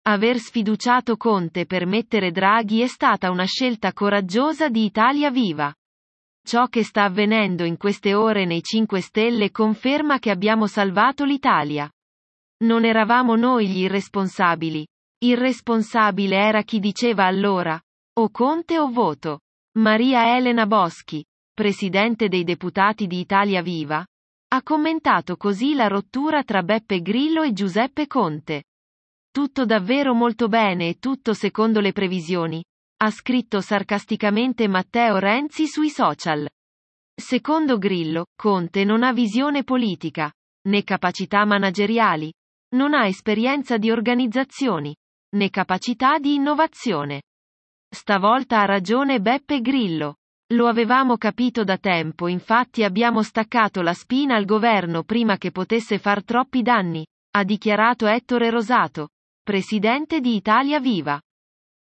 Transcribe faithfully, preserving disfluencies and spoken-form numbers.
Aver sfiduciato Conte per mettere Draghi è stata una scelta coraggiosa di Italia Viva. Ciò che sta avvenendo in queste ore nei cinque Stelle conferma che abbiamo salvato l'Italia. Non eravamo noi gli irresponsabili. Irresponsabile era chi diceva allora: o Conte o voto. Maria Elena Boschi, presidente dei deputati di Italia Viva, ha commentato così la rottura tra Beppe Grillo e Giuseppe Conte. Tutto davvero molto bene e tutto secondo le previsioni, ha scritto sarcasticamente Matteo Renzi sui social. Secondo Grillo, Conte non ha visione politica, né capacità manageriali, non ha esperienza di organizzazioni, né capacità di innovazione. Stavolta ha ragione Beppe Grillo. Lo avevamo capito da tempo, infatti abbiamo staccato la spina al governo prima che potesse far troppi danni, ha dichiarato Ettore Rosato, presidente di Italia Viva.